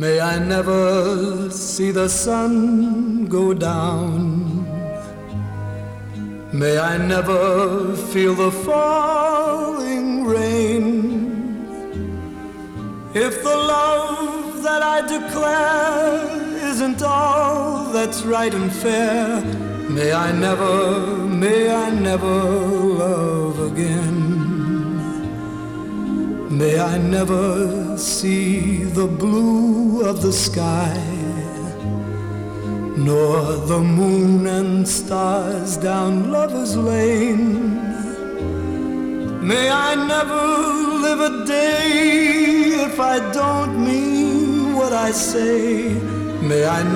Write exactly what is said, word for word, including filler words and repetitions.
May I never see the sun go down. May I never feel the falling rain. If the love that I declare isn't all that's right and fair, may I never, may I never love again. May I never see the blue of the sky, nor the moon and stars down Lover's Lane. May I never live a day if I don't mean what I say. May I never